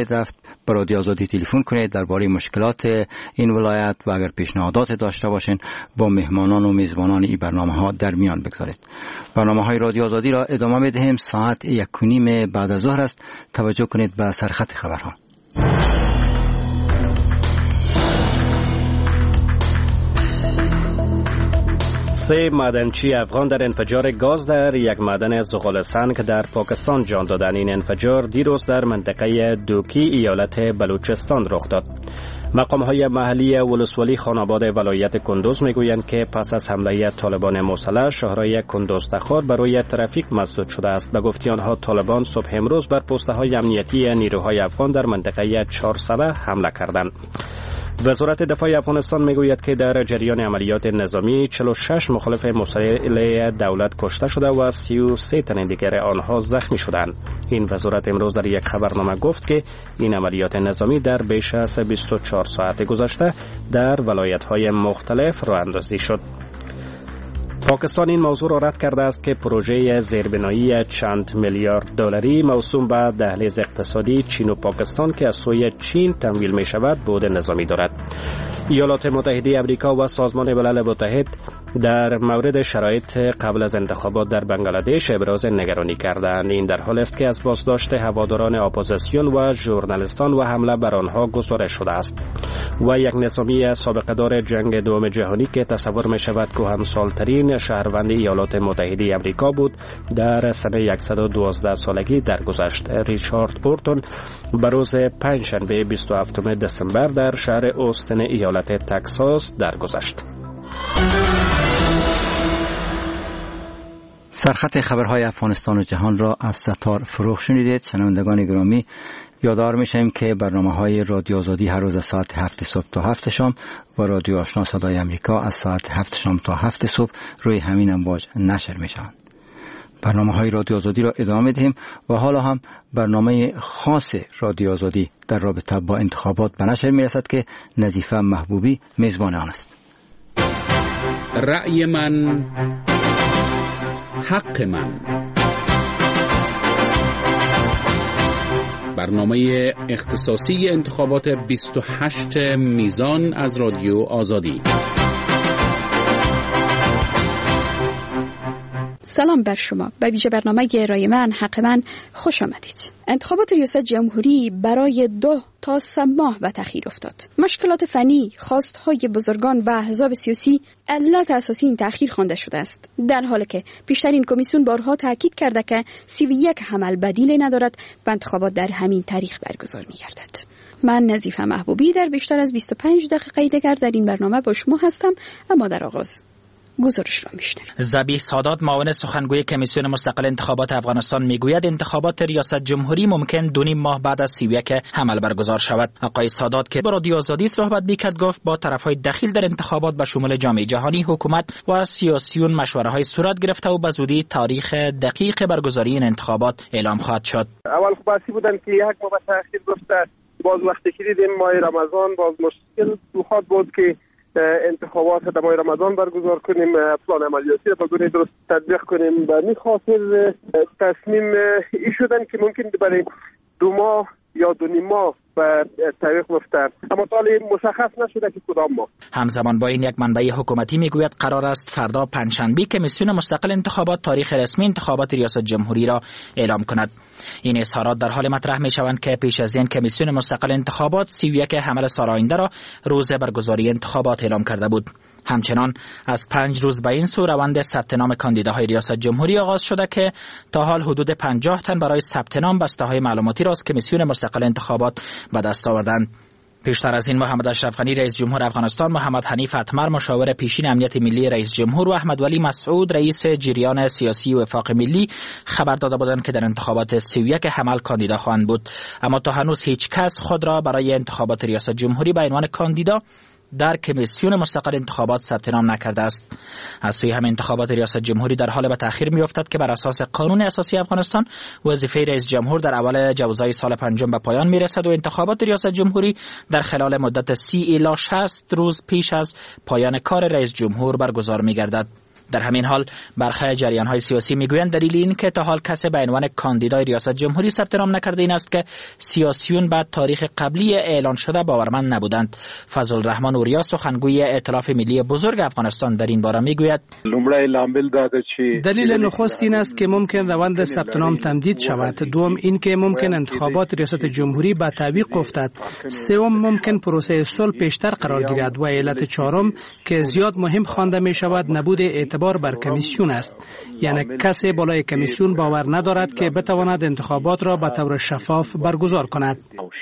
خواهید رفت به رادیو آزادی تلفن کنید درباره مشکلات این ولایت و اگر پیشنهادات داشته باشین با مهمانان و میزبانان این برنامه‌ها در میان بگذارید. برنامه‌های رادیو آزادی را ادامه می‌دهیم. ساعت 1:30 بعد از ظهر است. توجه کنید به سرخط خبرها. 3 معدنچی افغان در انفجار گاز در یک معدن زغال‌سنگ در پاکستان جان دادند. این انفجار دیروز در منطقه دوکی ایالت بلوچستان رخ داد. مقام‌های محلی ولسوالی خاناباد ولایت کندوز میگویند که پس از حمله طالبان مسلح شهرهای کندوز تخار برای ترافیک مسدود شده است. به گفته آنها طالبان صبح امروز بر پست‌های امنیتی نیروهای افغان در منطقه چهارسبه حمله کردند. وزارت دفاع افغانستان میگوید که در جریان عملیات نظامی 46 مخالف مسلح دولت کشته شده و 33 تن دیگر آنها زخمی شدند. این وزارت امروز در یک خبرنامه گفت که این عملیات نظامی در بیش از 24 ساعت گذشته در ولایت‌های مختلف راه اندازی شد. پاکستان این موضوع را رد کرده است که پروژه زیربنایی چند میلیارد دلاری موسوم به دهلیز اقتصادی چین و پاکستان که از سوی چین تمویل می شود بود نظامی دارد. ایالات متحده آمریکا و سازمان ملل متحد در مورد شرایط قبل از انتخابات در بنگلادش ابراز نگرانی کردند. این در حال است که از بازداشت هواداران اپوزیسیون و ژورنالیستان و حمله بر آنها گزارش شده است. و یک نظامی سابقه دار جنگ دوم جهانی که تصور می شود کهنسال‌ترین شهروند ایالات متحده آمریکا بود در سنه 112 سالگی درگذشت. ریچارد بورتون به روز پنجشنبه 27 دسامبر در شهر اوستن ایالت تگزاس درگذشت. سرخط خبرهای افغانستان و جهان را از ستار فروغ شنیدید. شنوندگان گرامی، یادآور میشیم که برنامه‌های رادیو آزادی هر روز از ساعت 7 صبح تا 7 شام و رادیو آشنا صدای آمریکا از ساعت 7 شام تا 7 صبح روی همین امواج نشر میشوند. برنامه‌های رادیو آزادی را ادامه می‌دهیم و حالا هم برنامه خاص رادیو آزادی در رابطه با انتخابات به نشر میرسد که نظیفه محبوبی میزبان آن است. رأی من حق من، برنامه اختصاصی انتخابات 28 میزان از رادیو آزادی. سلام بر شما. به ویژه برنامه رای من حق من خوش آمدید. انتخابات ریاست جمهوری برای 2 تا 3 ماه به تأخیر افتاد. مشکلات فنی، خواستهای بزرگان و احزاب سیاسی علت اساسی این تأخیر خوانده شده است، در حالی که پیشترین کمیسیون بارها تاکید کرده که 31 حمل بدیلی ندارد و انتخابات در همین تاریخ برگزار می‌گردد. من نظیفه محبوبی در بیشتر از 25 دقیقه دیگر در این برنامه با شما هستم، اما در آغاز گزارش را میشنویم. ذبیح سادات معاون سخنگوی کمیسیون مستقل انتخابات افغانستان میگوید انتخابات ریاست جمهوری ممکن 2.5 ماه بعد از 31 حمل برگزار شود. آقای سادات که با رادیو آزادی صحبت میکرد گفت با طرفهای دخیل در انتخابات به شمول جامعه جهانی، حکومت و سیاسیون مشوره‌های صورت گرفته و به زودی تاریخ دقیق برگزاری این انتخابات اعلام خواهد شد. اول خاصی بودن که 1 ماه تأخیر گذاشته، باز وقتی که دیدیم ماه رمضان باز مشکل تو بود که انتخابات در ماه رمضان برگزار کنیم، پلان عملیاتی را به گونه درست تطبیق کنیم. به این خاطر تصمیم ای شدن که ممکن برای 2 ماه یا 2.5 ماه به تاریخ مفتر، اما تا مشخص نشده که کدام ماه. همزمان با این یک منبع حکومتی میگوید قرار است فردا پنجشنبه کمیسیون مستقل انتخابات تاریخ رسمی انتخابات ریاست جمهوری را اعلام کند. این اظهارات در حال مطرح می شوند که پیش از این کمیسیون مستقل انتخابات 31 حمل سال آینده را روز برگزاری انتخابات اعلام کرده بود. همچنان از 5 روز به این سو روند ثبت نام کاندیداهای ریاست جمهوری آغاز شده که تا حال حدود 50 تن برای ثبت نام بسته‌های معلوماتی را از کمیسیون مستقل انتخابات به دست آوردند. پیشتر از این محمد اشرف غنی رئیس جمهور افغانستان، محمد حنیف اتمر مشاور پیشین امنیت ملی رئیس جمهور و احمد ولی مسعود رئیس جریان سیاسی وفاق ملی خبر داده بودند که در انتخابات 31 حمل کاندیدا خواهند بود، اما تا هنوز هیچ کس خود را برای انتخابات ریاست جمهوری به عنوان کاندیدا در کمیسیون مستقل انتخابات ثبت نام نکرده است. از سوی هم انتخابات ریاست جمهوری در حال به تأخیر می‌افتد که بر اساس قانون اساسی افغانستان وظیفه رئیس جمهور در اول جوزای سال پنجم به پایان میرسد و انتخابات ریاست جمهوری در خلال مدت 30 الی 60 روز پیش از پایان کار رئیس جمهور برگزار می‌گردد. در همین حال برخی جریان‌های سیاسی میگویند دلیل این که تا حال کسی به عنوان کاندیدای ریاست جمهوری ثبت نام نکرده این است که سیاسیون بعد تاریخ قبلی اعلان شده باورمند نبودند. فضل الرحمن اوریا سخنگوی ائتلاف ملی بزرگ افغانستان در این باره میگوید دلیل نخست این است که ممکن روند ثبت نام تمدید شود. دوم این که ممکن انتخابات ریاست جمهوری به تعویق افتد. سوم ممکن پروسه صلح پیشتر قرار گیرد و علت چهارم که زیاد مهم خوانده می شود نبود اعتبار بر کمیسیون است. یعنی کسی بالای کمیسیون باور ندارد که بتواند انتخابات را به طور شفاف برگزار کند.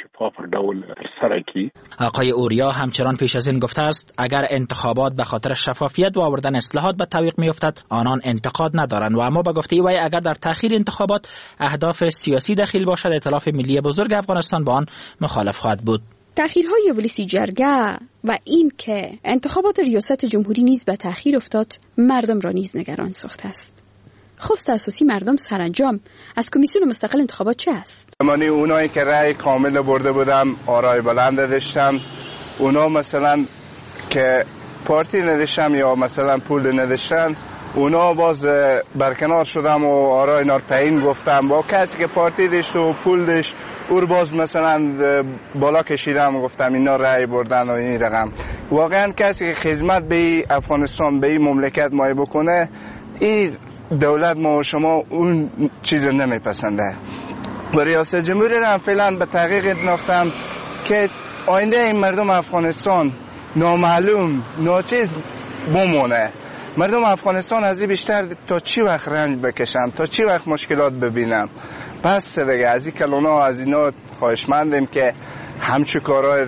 آقای اوریا همچنان پیش از این گفته است اگر انتخابات به خاطر شفافیت و آوردن اصلاحات به تعویق میافتد آنان انتقاد ندارند و اما به گفته وی اگر در تأخیر انتخابات اهداف سیاسی دخیل باشد ائتلاف ملی بزرگ افغانستان با آن مخالف خواهد بود. تأخیرهای ولسی جرگه و این که انتخابات ریاست جمهوری نیز به تأخیر افتاد مردم را نیز نگران ساخته است. خواست اساسی مردم سرانجام از کمیسیون مستقل انتخابات چه است؟ اونایی که رأی کامل برده بودم آرای بلند داشتم، اونا مثلا که پارتی نداشتم یا مثلا پول نداشتن اونا باز برکنار شدم و آرای نارپیین گفتم. با کسی که پارتی داشت و پول داشت او باز مثلا بالا کشیدم گفتم اینا رأی بردن و این رقم. واقعا کسی که خدمت به افغانستان به این مملکت مایه بکنه این دولت ما و شما اون چیز نمیپسنده. و ریاست جمهوری را فعلا به تحقیق انداختم که آینده این مردم افغانستان نامعلوم ناچیز بمونه. مردم افغانستان از این بیشتر تا چی وقت رنج بکشم، تا چی وقت مشکلات ببینم. بس دیگه از این کلونا از اینا خواهشمندیم که همچه کارهای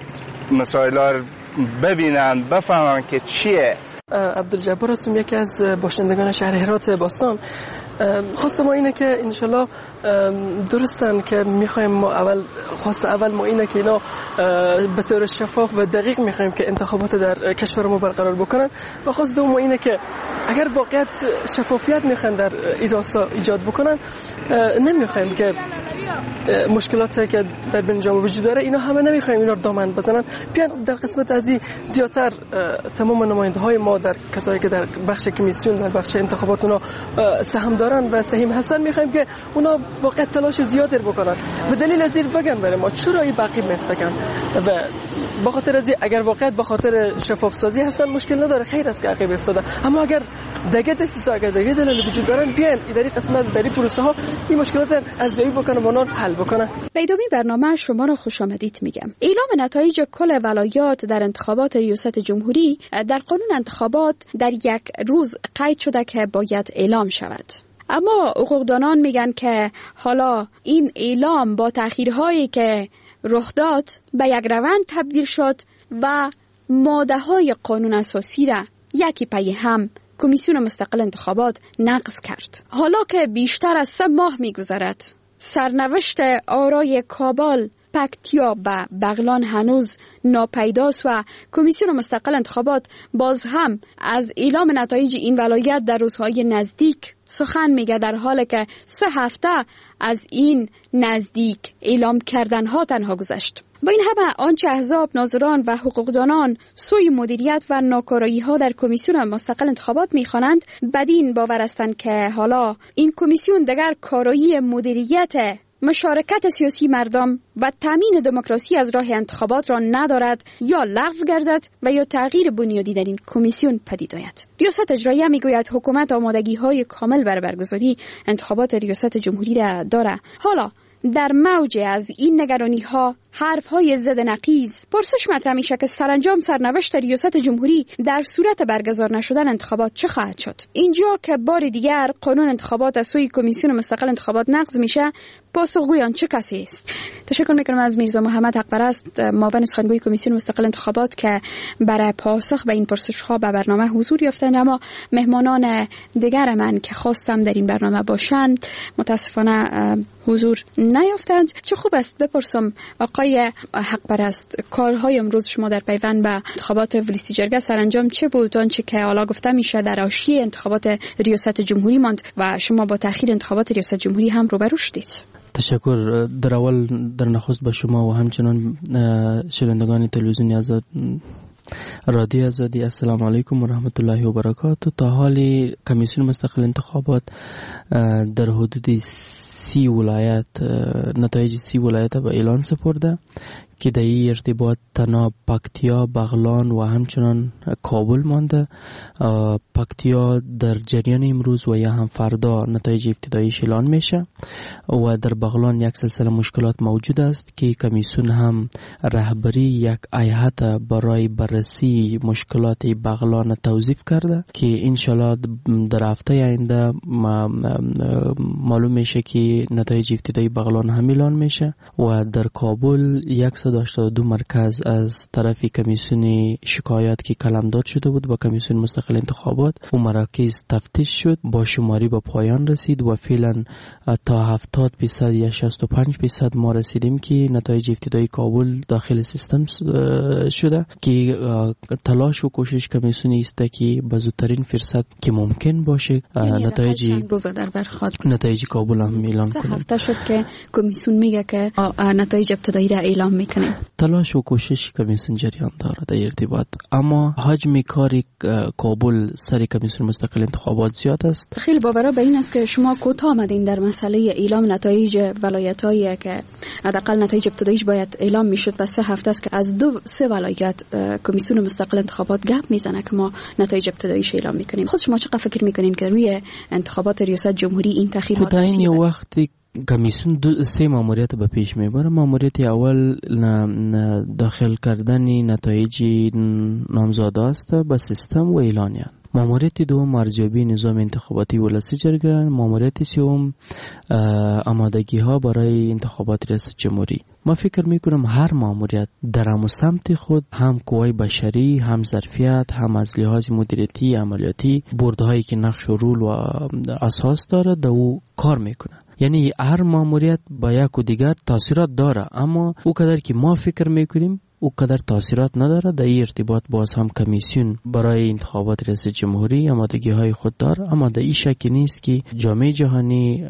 مسائل ببینن بفهمن که چیه. عبدالجبار هستم، یکی از باشندگان شهر هرات باستان. خواست ما اینه که انشالله درستن که میخوایم ما اول ما اینه که اینا به طور شفاف و دقیق میخوایم که انتخابات در کشور ما برقرار بکنن و خواست دوم ما اینه که اگر واقعا شفافیت میخوایم در راستا ایجاد بکنن نمیخوایم که مشکلاتی که در بین جامعه وجود داره اینا همه نمیخوایم اینا رو دامن بزنن. بیان در قسمت ازی زیادتر تمام نماینده های ما در کسایی که در بخش کمیسیون در بخش انتخابات اونا سهم دارن و سهم هستن میخوایم که اونا واقعا تلاش زیادی بکنن و دلیل از این بگن برای ما چرا این باقی میفتکن و به خاطر از اگر واقعا به خاطر شفاف سازی هستن مشکل نداره، خیر است که عقب افتاده. اما اگر دیگه دسیسا اگر دیگه دلیل وجود دارن بیان اداری قسمت در پروسه ها این مشکلات ارزیابی بکنن و اونا حل بکنن. به ادامه برنامه شما را خوش آمدید میگم. اعلام نتایج کل ولایات در انتخابات ریاست جمهوری در قانون انتخابات در یک روز قید شده که باید اعلام شود. اما حقوقدانان میگن که حالا این اعلام با تأخیرهایی که رخ داد به یک روند تبدیل شد و ماده های قانون اساسی را یکی پی هم کمیسیون مستقل انتخابات نقض کرد. حالا که بیشتر از 3 ماه میگذرد سرنوشت آرای کابل، پکتیا و بغلان هنوز ناپیداست و کمیسیون مستقل انتخابات باز هم از اعلام نتایج این ولایت در روزهای نزدیک سخن میگه، در حالی که 3 هفته از این نزدیک اعلام کردن ها تنها گذشت. با این همه آنچه احزاب، ناظران و حقوقدانان سوی مدیریت و ناکارایی ها در کمیسیون مستقل انتخابات میخوانند، بدین باور هستند که حالا این کمیسیون دیگر کارایی مدیریت مشارکت سیاسی مردم و تامین دموکراسی از راه انتخابات را ندارد یا لغو گردد و یا تغییر بنیادی در این کمیسیون پدید آید. ریاست اجراییه میگوید حکومت آمادگی‌های کامل برای برگزاری انتخابات ریاست جمهوری را دارد. حالا در موج از این نگرانی‌ها حرف‌های ضد نقیض پرسش مطرح میشه که سرانجام سرنوشت ریاست جمهوری در صورت برگزار نشدن انتخابات چه خواهد شد؟ اینجا که بار دیگر قانون انتخابات از سوی کمیسیون مستقل انتخابات نقض میشه، پاسخگوی آن چه کسی است؟ تشکر میکنم از میرزا محمد حقپرست، معاون سخنگوی کمیسیون مستقل انتخابات که برای پاسخ به این پرسش‌ها به برنامه حضور یافتند. اما مهمانان دیگر من که خواستم در این برنامه باشند متاسفانه حضور نیافتند. چه خوب است بپرسم آقای حقپرست، کارهای امروز شما در پیوند به انتخابات ولسی جرگه سرانجام چه بود؟ آنچه که حالا گفته میشه در حاشیه انتخابات ریاست جمهوری ماند و شما با تأخیر انتخابات ریاست جمهوری هم روبرو شدید. تشکر. در اول در نخست با شما و همچنان شنوندگان تلویزیون آزاد رادیو آزادی، السلام علیکم و رحمت الله و برکاته. تا حال کمیسیون مستقل انتخابات در حدود 30 ولایت نتایج 30 ولایت به اعلان سپرده که در این ارتباط تنها پکتیا، بغلان و همچنان کابل مانده. پکتیا در جریان امروز و یا هم فردا نتایج ابتداییش اعلان میشه و در بغلان یک سلسله مشکلات موجود است که کمیسیون هم رهبری یک هیئت برای بررسی مشکلات بغلان توظیف کرده که انشالله در هفته آینده معلوم میشه که نتایج ابتدایی بغلان هم اعلان میشه و در کابل 182 مرکز از طرف کمیسیون شکایات که قلمداد شده بود با کمیسیون مستقل انتخابات و مراکز تفتیش شد، با شماری به پایان رسید و فعلا تا 70% یا 65% ما رسیدیم که نتایج ابتدایی کابل داخل سیستم شده که تلاش و کوشش کمیسیون است که به زودترین فرصت که ممکن باشه نتایج کابل هم اعلان کنه. 3 هفته شد که کمیسیون میگه که نتایج ابتدایی را اعلام میکنه. تلاش و کوشش کمیسیون جریان داره در ارتباط، اما حجم کار کابل سر کمیسیون مستقل انتخابات زیاد است. خیلی باورا به این است که شما کوتاه آمدین در مسئله اعلام نتایج ولایت‌هایی که حداقل نتایج ابتداییش باید اعلام میشد. پس 3 هفته است که از 2-3 ولایت کمیسیون مستقل انتخابات گپ میزنه که ما نتایج ابتداییش اعلام میکنیم. خود شما چقدر فکر میکنین که روی انتخابات ریاست جمهوری این تأخیر در این وقتی کمیسیون 3 ماموریت به پیش میبره. ماموریت اول داخل کردن نتایج نامزاده است به سیستم و اعلانیان. ماموریت دوم ارزیابی نظام انتخاباتی ولسی جرگران. ماموریت سوم آمادگی ها برای انتخابات ریاست جمهوری. ما فکر میکنم هر ماموریت در هم سمت خود هم قوای بشری، هم ظرفیت، هم از لحاظ مدیریتی عملیاتی بردهایی که نقش و رول و اساس داره در او کار میکنه. یعنی هر ماموریت با یک و دیگر تاثیرات داره، اما او قدر که ما فکر میکنیم او قدر تاثیرات نداره. در این ارتباط باز هم کمیسیون برای انتخابات ریاست جمهوری آمادگی های خود داره، اما در این شک نیست که جامعه جهانی،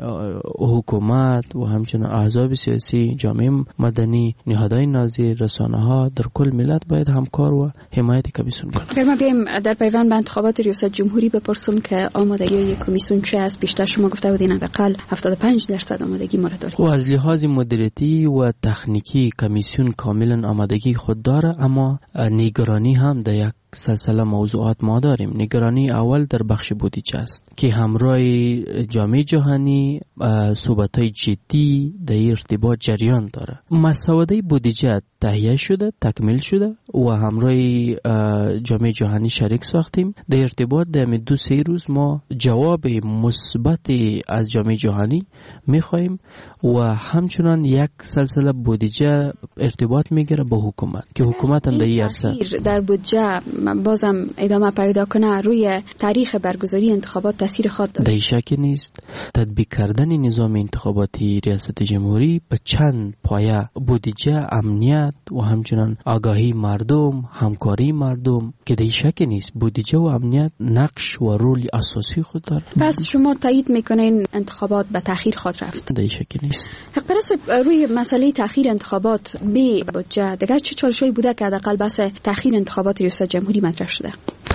حکومت و همچنین احزاب سیاسی، جامعه مدنی، نهادهای نظیر، رسانه ها در کل ملت باید همکار و حمایت کمیسیون کنند. اگر ما بیایم در پیوند به انتخابات ریاست جمهوری بپرسم که آمادگی کمیسیون چه است؟ بیشتر شما گفته بودین حداقل 75% آمادگی ما داره. و از لحاظ مدیریتی و تکنیکی کمیسیون کاملا آمادگی خود داره، اما نگرانی هم در یک سلسله موضوعات ما داریم. نگرانی اول در بخش بودجه است که همراه جامعه جهانی صحبت‌های جدی در ارتباط جریان داره. مسوده بودجه تهیه شده، تکمیل شده و همراه جامعه جهانی شریک ساختیم. در ارتباط در 2-3 روز ما جواب مثبت از جامعه جهانی میخوایم و همچنان یک سلسله بودجه ارتباط میگیره با حکومت که حکومت هم در این عرصه در بودجه بازم ادامه پیدا کنه روی تاریخ برگزاری انتخابات تاثیر خود داره. در شک نیست. تطبیق کردن نظام انتخاباتی ریاست جمهوری به چند پایه بودجه، امنیت و همچنان آگاهی مردم، همکاری مردم که در شک نیست بودجه و امنیت نقش و رول اساسی خود داره. پس شما تایید میکنین انتخابات به تاخیر خود رفت؟ در شک نیست. حق پرست روی مسئله تاخیر انتخابات به بودجه دیگر چه چالشی بوده که حداقل بحث تاخیر انتخابات ریاست جمهوری مطرح شده؟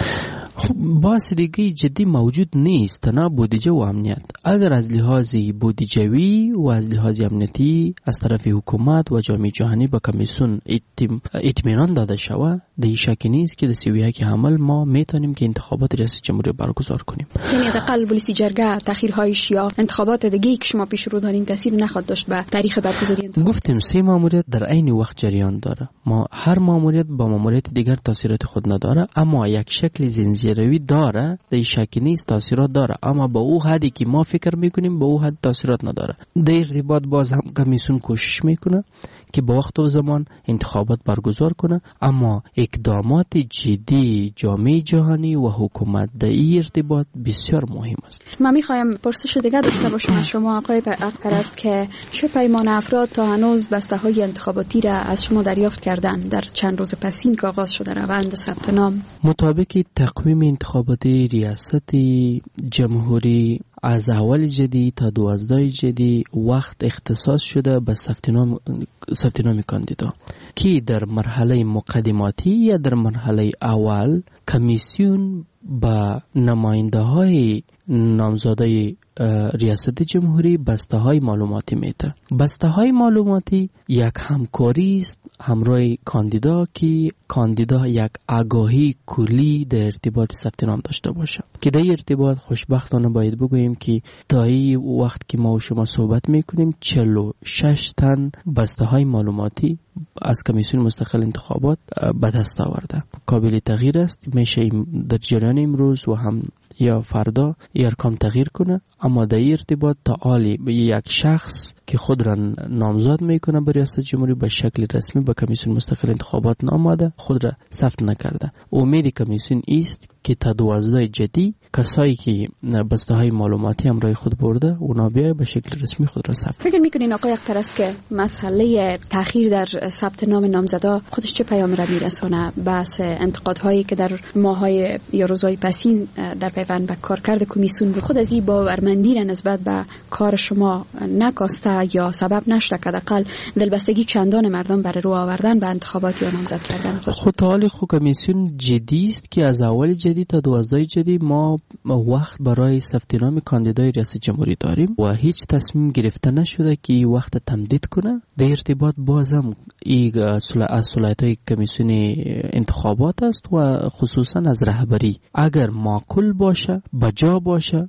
خب بحث دیگه جدی موجود نیست، نه بودجه و امنیت. اگر از لحاظ بودجوی و از لحاظ امنیتی از طرف حکومت و جامعه جهانی به کمیسیون اطمینان داده شود، در شک نیست که در سویه که عمل ما میتونیم که انتخابات ریاست جمهوری برگزار کنیم. یعنی حداقل ولسی جرگه تاخیرهایش یا انتخابات دیگه که شما پیش رو دارین تاثیر نخواهد داشت به تاریخ برگزاری انتخابات؟ گفتیم 3 ماموریت در عین وقت جریان داره. ما هر ماموریت با ماموریت دیگر تاثیرات خود نداره، اما یک شکل زنجیروی داره. در شک نیست تاثیرات داره، اما با او حدی که ما فکر میکنیم با او حد تاثیرات نداره. در ارتباط باز هم کمیسیون کوشش میکنه که با وقت و زمان انتخابات برگزار کنه، اما اقدامات جدی جامعه جهانی و حکومت در این ارتباط بسیار مهم است. من میخوایم پرسش دیگه داشته باشم از شما آقای پرست که چه پیمان افراد تا هنوز بسته های انتخاباتی را از شما دریافت کردن در چند روز پسین که آغاز شده روند ثبت نام؟ مطابق تقویم انتخاباتی ریاست جمهوری از اول جدی تا 12 جدی وقت اختصاص شده به ثبت نام کاندیدا که در مرحله مقدماتی یا در مرحله اول کمیسیون با نماینده های نامزاده ریاست جمهوری بسته های معلوماتی میده. بسته های معلوماتی یک همکاری است همراه کاندیدا که کاندیدا یک آگاهی کلی در ارتباط ثبت نام داشته باشه. که در ارتباط خوشبختانه باید بگوییم که تا این وقت که ما و شما صحبت میکنیم 46 تن بسته های معلوماتی از کمیسیون مستقل انتخابات به دست آورده. قابل تغییر است، میشه در جریان امروز و هم یا فردا ارقام تغییر کنه، اما در ارتباط تا حالی یک شخص که خود را نامزد میکنه به ریاست جمهوری به شکل رسمی به کمیسیون مستقل انتخابات نامده، خود را ثبت نکرده. امید کمیسیون است که تا 12 جدی کسایی که بسته های معلوماتی همراه خود برده اونا بیای به شکل رسمی خود را ثبت. فکر میکنین آقای اختر است که مسئله تأخیر در ثبت نام نامزدا خودش چه پیامی را میرسونه؟ بحث انتقادهایی که در ماهای یا روزهای پسین در پیوند به کارکرد کمیسیون بود، خود از این باورمندی را نسبت به کار شما نکاسته یا سبب نشده که حداقل دلبستگی چندان مردم برای رو آوردن به انتخابات یا نامزد کردن خود حالی کمیسیون جدی است که از اول جدی تا 12 جدی ما وقت برای ثبت نام کاندیدای ریاست جمهوری داریم و هیچ تصمیم گرفته نشده که وقت تمدید کنه. در ارتباط بازم این از صلاحیت‌های کمیسیون انتخابات است و خصوصا از رهبری اگر معقول باشه، بجا باشه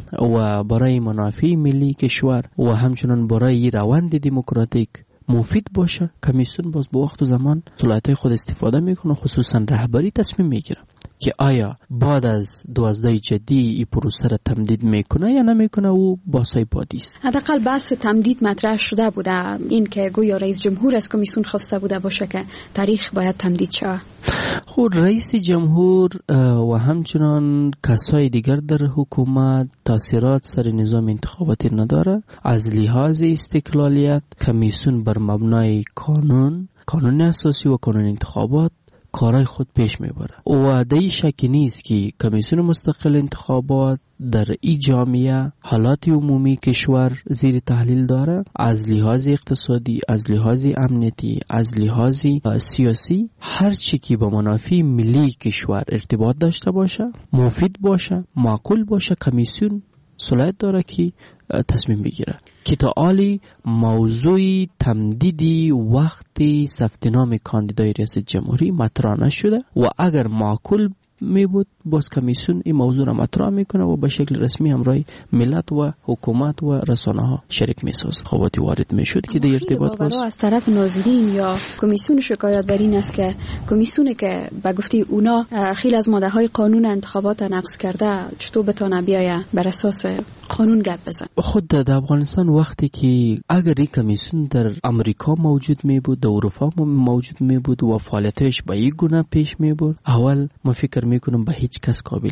و برای منافع ملی کشور و همچنان برای روند دموکراتیک مفید باشه، کمیسیون باز با وقت و زمان صلاحیت‌های خود استفاده میکنه، خصوصا رهبری تصمیم میگیره که آیا بعد از 12 جدی این پروسه را تمدید میکنه یا نمیکنه و باسای بادی است. حداقل بحث تمدید مطرح شده بوده، این که گویا رئیس جمهور از کمیسیون خواسته بوده باشه که تاریخ باید تمدید شه. خود رئیس جمهور و همچنان کسای دیگر در حکومت تاثیرات سر نظام انتخاباتی نداره. از لحاظ استقلالیت کمیسیون بر مبنای قانون اساسی و قانون انتخابات کارای خود پیش میبره و در شک نیست که کمیسیون مستقل انتخابات در این جامعه حالات عمومی کشور زیر تحلیل داره، از لحاظ اقتصادی، از لحاظ امنیتی، از لحاظ سیاسی، هر چی که با منافع ملی کشور ارتباط داشته باشه، مفید باشه، معقول باشه، کمیسیون صلاحیت داره که تصمیم بگیره. که تا حالی موضوع تمدیدی وقتی ثبت نام کاندیدای ریاست جمهوری مطرح نشده و اگر معقول می بود باز کمیسیون این موضوع را مطرح میکنه و به شکل رسمی همراه ملت و حکومت و رسانه ها شریک میسازه. خواهی وارد میشد که در ارتباط باز از طرف ناظرین یا کمیسیون شکایت بر این است که کمیسیونی که به گفته اونا خیلی از ماده های قانون انتخابات نقض کرده چطور بتونه بیاید بر اساس قانون گپ بزنه. خود در افغانستان وقتی که اگر این کمیسیون در امریکا موجود می بود، در اروپا موجود می بود و فعالیتش به این گونه پیش می بود، اول ما فکر میکنم به هیچ کس قابل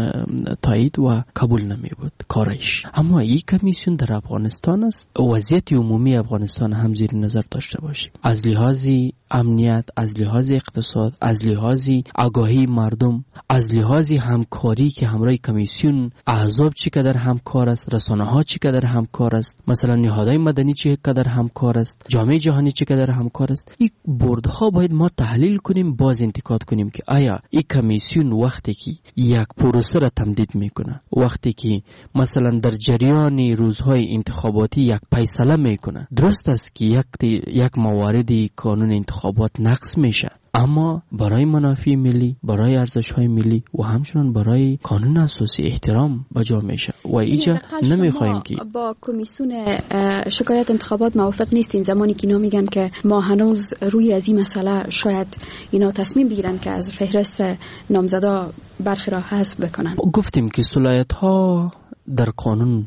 تایید و قبول نمی بود کارش. اما این کمیسیون در افغانستان است، وضعیت عمومی افغانستان هم زیر نظر داشته باشیم، از لحاظ امنیت، از لحاظ اقتصاد، از لحاظ آگاهی مردم، از لحاظ همکاری که همراه کمیسیون احزاب چقدر همکار است، رسانه ها چقدر همکار است، مثلا نهادهای مدنی چقدر همکار است، جامعه جهانی چقدر همکار است. این بردها باید ما تحلیل کنیم، باز انتقاد کنیم که آیا این کمیسیون وقتی که یک پروسه را تمدید میکنه، وقتی که مثلا در جریان روزهای انتخاباتی یک فیصله میکنه، درست است که یک مواردی قانون انتخابات نقض میشه، اما برای منافع ملی، برای ارزش‌های ملی و همچنان برای قانون اساسی احترام بجا میشه و اینجا نمیخوایم که با کمیسیون شکایت انتخابات موافق نیستین زمانی که اینا میگن که ما هنوز روی از این مسئله شاید اینا تصمیم بگیرن که از فهرست نامزدا برخی را حذف بکنن. گفتیم که صلاحیت‌ها در قانون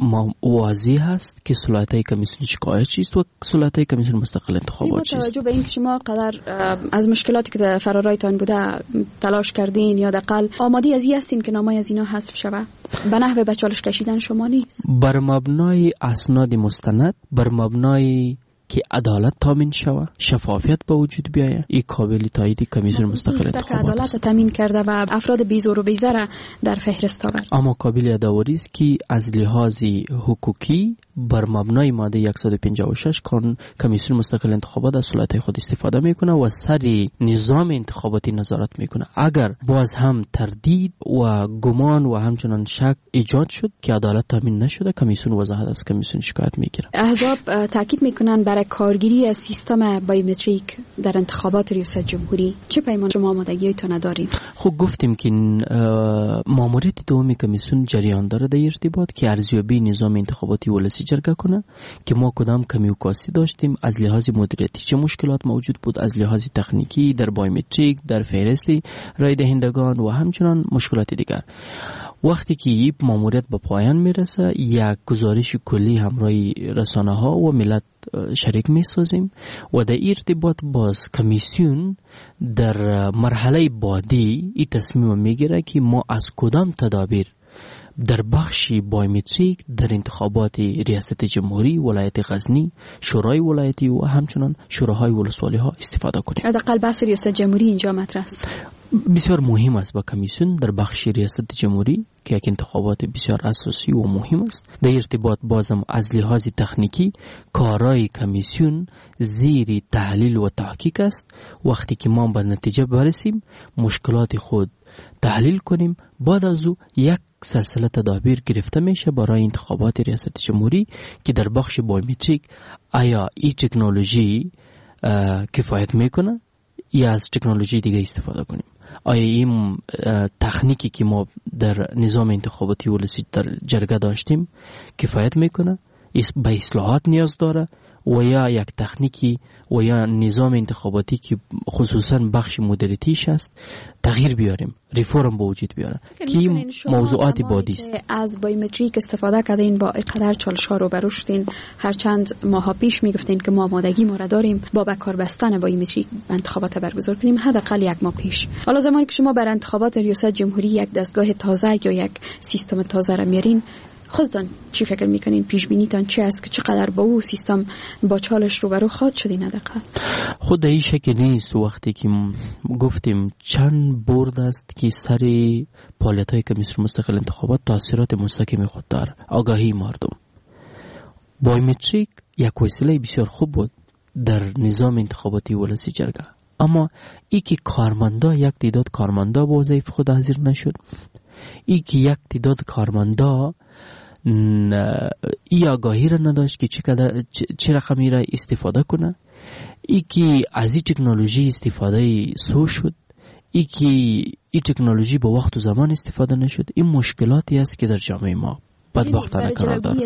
واضح است که صلاحیت کمیسیون شکایت چیست و صلاحیت کمیسیون مستقل انتخابات چیست. با توجه به اینکه شما قدر از مشکلاتی که در فرارایتان بوده تلاش کردین یا دقل آماده از این هستین که نامه از اینا حذف شود، به نحو به چالش کشیدن شما نیست؟ بر مبنای اسناد مستند، بر مبنای که عدالت تامین شود، شفافیت به وجود بیاید. این قابل تایید کمیسیون مستقل انتخابات عدالت است. تامین کرده و افراد بیزور و بیزره در فهرست آورد. اما قابل یادآوری است که از لحاظ حقوقی بر مبنای ماده 156 کمیسیون مستقل انتخابات از صلاحیت خود استفاده میکنه و سر نظام انتخاباتی نظارت میکنه. اگر باز هم تردید و گمان و همچنان شک ایجاد شد که عدالت تامین نشده، کمیسیون وضاحت از کمیسیون شکایت میگیره. احزاب تاکید میکنن برای کارگیری از سیستم بایومتریک در انتخابات ریاست جمهوری چه پیمان شما آمادگیتون دارید؟ خب گفتیم که ماموریت دومی کمیسیون جریان داره در ارتباط که ارزیابی نظام انتخاباتی ولسی جرگه کنه که ما کدام کمی و کاستی داشتیم، از لحاظ مدیریتی چه مشکلات موجود بود، از لحاظ تکنیکی در بایومتریک، در فهرست رای دهندگان و همچنان مشکلات دیگر. وقتی که این ماموریت به پایان میرسه، یک گزارش کلی همراه رسانه ها و ملت شریک میسازیم و در ارتباط باز کمیسیون در مرحله بعدی این تصمیم میگیره که ما از کدام تدابیر در بخش بایومتریک در انتخابات ریاست جمهوری، ولایت غزنی، شورای ولایتی و همچنان شوراهای ولسوالی ها استفاده کنیم. حداقل بحث ریاست جمهوری اینجا مطرح است. بسیار مهم است با کمیسیون در بخش ریاست جمهوری که یک انتخابات بسیار اساسی و مهم است. در ارتباط بازم از لحاظ تکنیکی کارای کمیسیون زیر تحلیل و تحقیق است. وقتی که ما به نتیجه برسیم، مشکلات خود تحلیل کنیم، بعد از او یک سلسله تدابیر گرفته میشه برای انتخابات ریاست جمهوری که در بخش بایومتریک آیا این تکنولوژی کفایت میکنه یا از تکنولوژی دیگه استفاده کنیم. آیا این تکنیکی که ما در نظام انتخاباتی ولسی در جرگه داشتیم کفایت میکنه، به اصلاحات نیاز داره و یا یک تکنیکی و یا نظام انتخاباتی که خصوصا بخش مدیریتیش است تغییر بیاریم، ریفورم به وجود بیاره که این موضوعات بعدی است. از بایومتریک استفاده کردین با اینقدر چالش‌ها رو برو شدین، هرچند ماها پیش میگفتین که ما آمادگی ما را داریم با بکار بستن بایومتریک انتخابات برگزار کنیم، حداقل یک ماه پیش. حالا زمانی که شما بر انتخابات ریاست جمهوری یک دستگاه تازه یا یک سیستم تازه را میارین، خودتان چی فکر میکنین؟ پیش بینیتان چی است که چقدر با او سیستم با چالش روبرو خواهد شدین؟ حداقل خود این شکل نیست. وقتی که گفتیم چند برد است که سر فعالیت‌های کمیسیون مستقل انتخابات تاثیرات مستقیم خود داره. آگاهی مردم، بایومتریک یک وسیله بسیار خوب بود در نظام انتخاباتی ولسی جرگه، اما ای که کارمندا یک تعداد کارمندا به وظایف خود حاضر نشد، ای که یک تعداد کارمندا ای آگاهی را نداشت که چه رقمی را استفاده کنه، ای که از این تکنولوژی استفاده سو شد، ای که این تکنولوژی به وقت و زمان استفاده نشد. این مشکلاتی است که در جامعه ما بدبختانه قرار داره.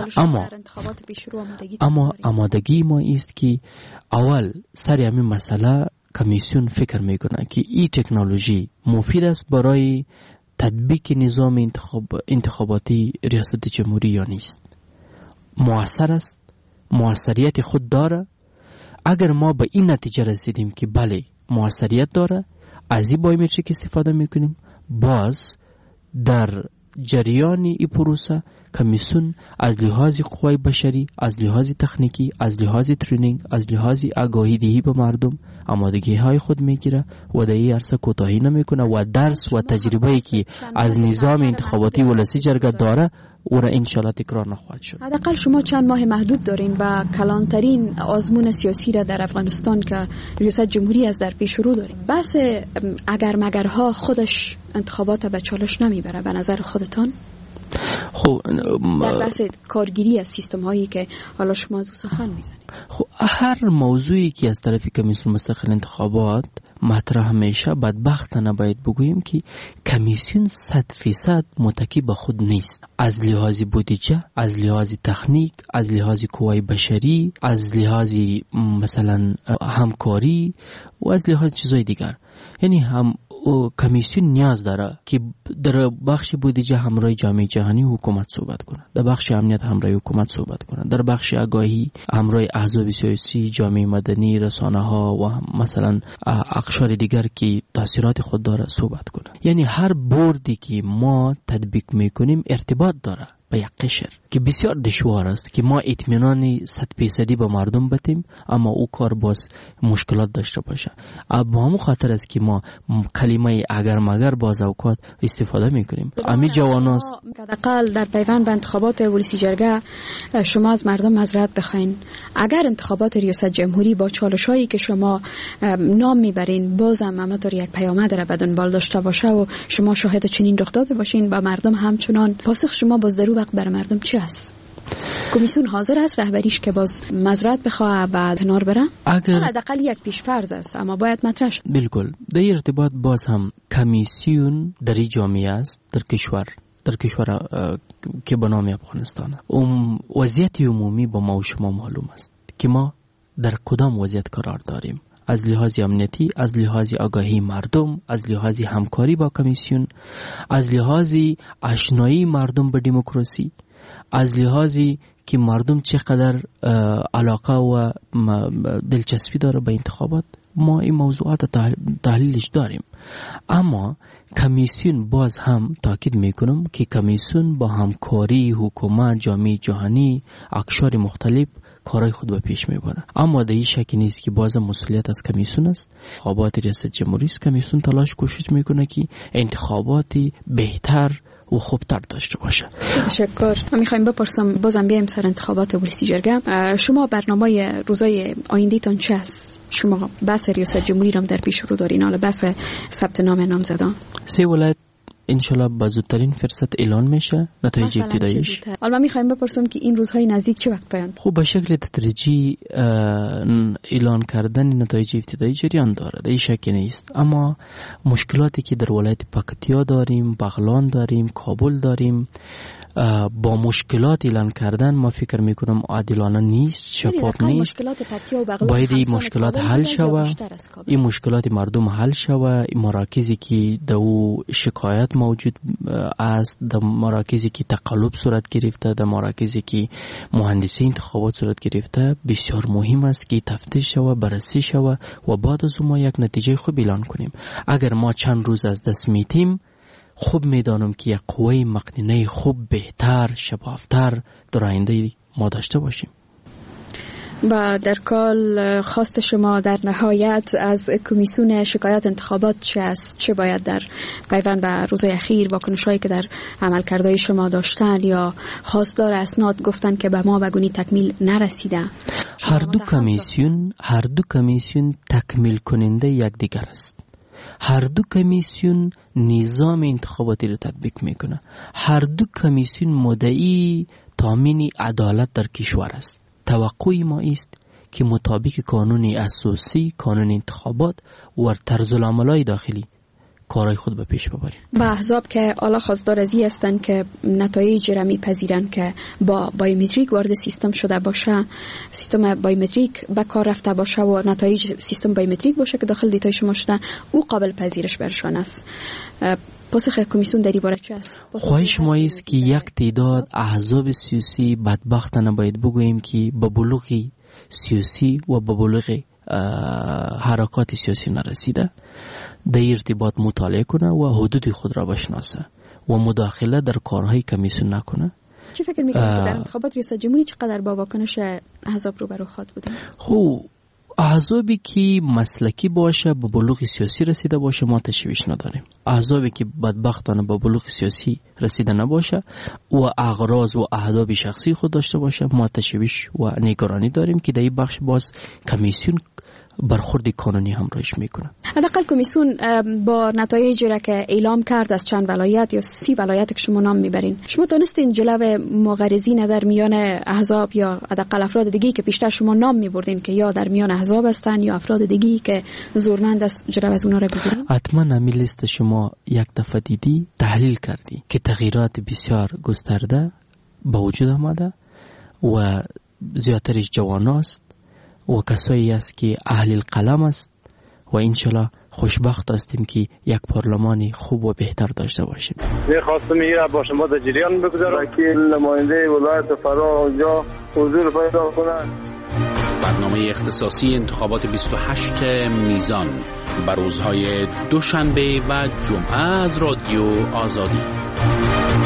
اما آمادگی ما است که اول سر همین مسئله کمیسیون فکر میکنه که این تکنولوژی مفید است برای تطبیق نظام انتخاباتی ریاست جمهوری یا نیست، مؤثر است، مؤثریت خود داره. اگر ما به این نتیجه رسیدیم که بله مؤثریت داره، از این بایومتریک استفاده میکنیم، باز در جریان این پروسه کمیسیون از لحاظ قوای بشری، از لحاظ تکنیکی، از لحاظ ترینینگ، از لحاظ آگاهی دهی به مردم آمادگی های خود میگیره و در این عرصه کوتاهی نمیکنه و درس و تجربه‌ای که از نظام انتخاباتی ولسی جرگه داره او را انشالله تکرار نخواهد شد. حداقل شما چند ماه محدود دارین و کلانترین آزمون سیاسی را در افغانستان که ریاست جمهوری از در پیش رو دارین. بحث اگر مگرها خودش انتخابات به چالش نمیبره به نظر خودتان؟ خب در بحث کارگیری از سیستم هایی که حالا شما از او سخن میزنید، خب هر موضوعی که از طرف کمیسیون مستقل انتخابات مطرح میشه، بدبختانه باید بگوییم که کمیسیون 100% متکی به خود نیست. از لحاظ بودجه، از لحاظ تکنیک، از لحاظ قوای بشری، از لحاظ مثلا همکاری و از لحاظ چیزای دیگر. یعنی هم کمیسیون نیاز داره که در بخش بودجه همراه جامعه جهانی حکومت صحبت کنه، در بخش امنیت همراه حکومت صحبت کنه، در بخش آگاهی همراه احزاب سیاسی، جامعه مدنی، رسانه ها و مثلا اقشار دیگر که تاثیرات خود داره صحبت کنه. یعنی هر بردی که ما تطبیق میکنیم ارتباط داره به یک قشر که بسیار دشوار است که ما اطمینان 100% به مردم بدیم، اما او کار باز مشکلات داشته باشه. با همون خاطر است که ما کلمه اگر مگر باز اوقات استفاده میکنیم. امی جواناست حداقل در پیوند به انتخابات ولسی جرگه شما از مردم معذرت بخواین. اگر انتخابات ریاست جمهوری با چالشایی که شما نام میبرین بازم همطور یک پیامد را به دنبال داشته باشه و شما شاهد چنین رخدادی باشین و مردم همچنان، پاسخ شما باز در وقت برای مردم چی است؟ کمیسیون حاضر است رهبریش که باز معذرت بخواه و کنار بره؟ اگر حداقل یک پیش‌فرض است اما باید مطرح شد. بالکل. در ارتباط باز هم کمیسیون در این جامعه است، در کشور که به نام افغانستان، وضعیت عمومی با ما و شما معلوم است که ما در کدام وضعیت قرار داریم، از لحاظ امنیتی، از لحاظ آگاهی مردم، از لحاظ همکاری با کمیسیون، از لحاظ آشنایی مردم به دموکراسی، از لحاظی که مردم چقدر علاقه و دلچسپی داره به انتخابات. ما این موضوعات تحلیلش داریم. اما کمیسیون باز هم تاکید میکنم که کمیسیون با همکاری حکومت، جامعه جهانی، اقشار مختلف کارهای خود به پیش میبره. اما در این شکی نیست که باز مسئولیت از کمیسیون است. انتخابات ریاست جمهوری است، کمیسیون تلاش کوشش میکنه که انتخاباتی بهتر و خوبتر داشته باشه. تشکر. من میخوایم بپرسم بازم بیایم سر انتخابات ولسی جرگه. شما برنامه روزای آیندهتون چه است؟ شما بحث ریاست جمهوری را در پیش رو دارین، حالا بحث ثبت نام نامزدان 3 ولایت انشالله با زودترین فرصت اعلان میشه، نتایج ابتداییش. حالا میخوایم بپرسم که این روزهای نزدیک چه وقت پایان؟ خب به شکل تدریجی اعلان کردن نتایج ابتدایی جریان داره، در این شکی نیست. اما مشکلاتی که در ولایت پکتیا داریم، بغلان داریم، کابل داریم، با مشکلات اعلان کردن ما فکر میکنم عادلانه نیست، شفاف نیست. باید این مشکلات حل شوه، این مشکلات مردم حل شوه. مراکزی که دو شکایت موجود است، در مراکزی که تقلب صورت گرفته، در مراکزی که مهندسی انتخابات صورت گرفته، بسیار مهم است که تفتیش شوه، بررسی شوه و بعد از ما یک نتیجه خوب اعلان کنیم. اگر ما چند روز از دست میتیم، خوب میدانم که یک قوه مقننه خوب، بهتر، شفافتر در آینده ما داشته باشیم. و در کال خواست شما در نهایت از کمیسیون شکایت انتخابات چه است؟ چه باید در پیوند به روزهای اخیر واکنش‌هایی که در عملکردهای شما داشتن یا خواستار اسناد گفتن که به ما بگونی تکمیل نرسیده؟ هر دو کمیسیون تکمیل کننده یکدیگر است. هر دو کمیسیون نظام انتخاباتی را تطبیق میکنه. هر دو کمیسیون مدعی تامین عدالت در کشور است. توقع ما است که مطابق قانون اساسی، قانون انتخابات و طرز العمل‌های داخلی کارهای خود به پیش ببریم. با احزاب که اعلی خواستار از این هستند که نتایج را میپذیرند که با بایومتریک وارد سیستم شده باشه، سیستم بایومتریک به کار رفته باشه و نتایج سیستم بایومتریک باشه که داخل دیتای شما شده، او قابل پذیرش برشان است. پاسخ کمیسیون در این باره چه است؟ خواهش ما است که یک تعداد احزاب سیاسی بدبختانه باید بگوییم که به بلوغ سیاسی و به بلوغ حرکات سیاسی نرسیده، در ارتباط مطالعه کنه و حدود خود را بشناسه و مداخله در کارهای کمیسیون نکنه. چی فکر میکنید که در انتخابات ریاست جمهوری چقدر با واکنش احزاب روبرو خواهد بود؟ خب احزابی که مسلکی باشه، به بلوغ سیاسی رسیده باشه، ما تشویش نداریم. احزابی که بدبختانه به بلوغ سیاسی رسیده نباشه و اغراض و اهداف شخصی خود داشته باشه، ما تشویش و نگرانی داریم که در این بخش باز کمیسیون برخورد قانونی همراهیش میکنه. حداقل کمیسیون با نتایجی را که اعلام کرد از چند ولایت یا 30 ولایت که شما نام میبرین، شما دانستین جلو مغرضین در میان احزاب یا حداقل افراد دیگی که پیشتر شما نام میبردین که یا در میان احزاب هستن یا افراد دیگی که زورمند است، جلو از اونا را بگیرین؟ حتما همین لیست شما یک دفعه دیدی، تحلیل کردی که تغییرات بسیار گسترده به وجود آمده و زیادترش جواناست و کسایی است که اهل القلم است و انشالله خوشبخت هستیم که یک پارلمانی خوب و بهتر داشته باشیم. میخواستم این را با شما در جریان بگذارم که نماینده ولایت فرا آنجا حضور پیدا کنند. برنامه اختصاصی انتخابات 28 میزان بر روزهای دوشنبه و جمعه از رادیو آزادی.